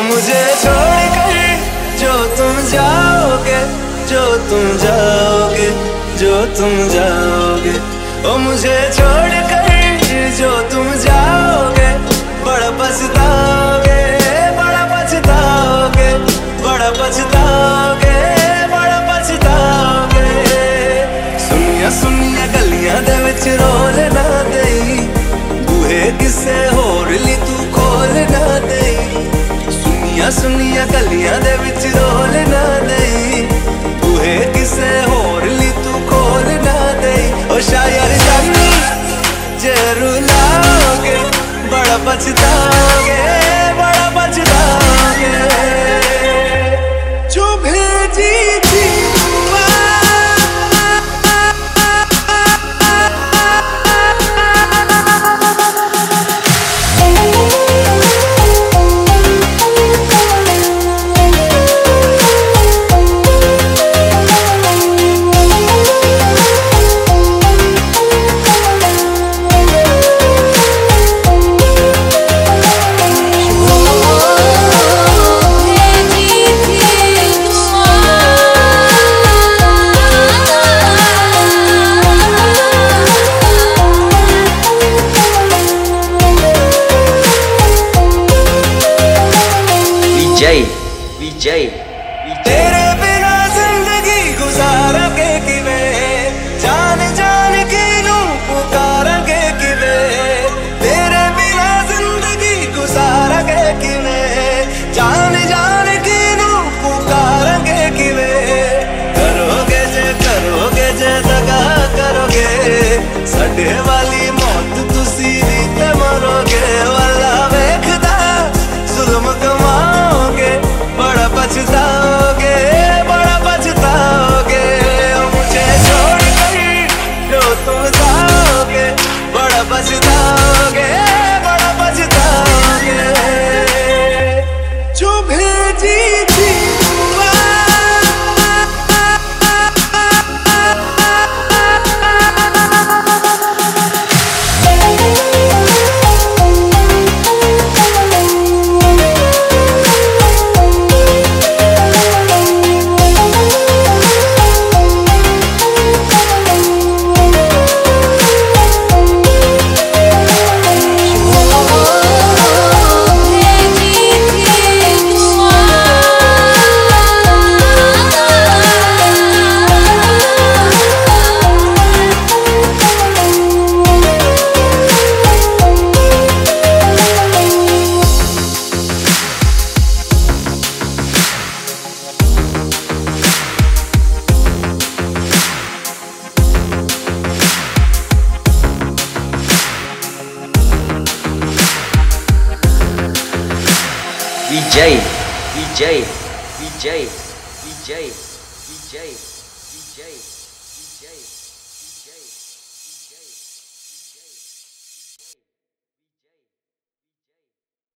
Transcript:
मुझे छोड़ कर जो तुम जाओगे, जो तुम जाओगे, जो तुम जाओगे, ओ मुझे छोड़ कर जो तुम जाओगे, बड़ा पछताओगे, बड़ा पछताओगे, बड़ा पछताओगे, बड़ा पछताओगे। सुनिया सुनिया गलियां दे विच रोल ना देई, बूहे किसे होर ली तू खोल ना देई। सुनिया गलियां दे विच रोल ना देई, बूहे किसे होर ली तू खोल ना देई। ओ शायर जानी जे रुलाओगे, बड़ा पछताओगे, बड़ा पछताओगे। जो भेजी थी विजय तेरे बिना जिंदगी गुजारांगे किवें, जान जान के नू पुकारांगे किवें। तेरे बिना जिंदगी गुजारांगे किवें, जान जान के नू पुकारांगे किवें। करोगे जे दगा करोगे, साडे वाली मौत तुसी दी ते मरोगे। वाला वेखदा जुल्म कमाओगे, बड़ा पछताओगे, बड़ा पछताओगे। मुझे छोड़ कर जो तुम जाओगे, बड़ा पछताओगे, बड़ा पछताओगे। जो भेजी थी विजय विजय विजय विजय विजय।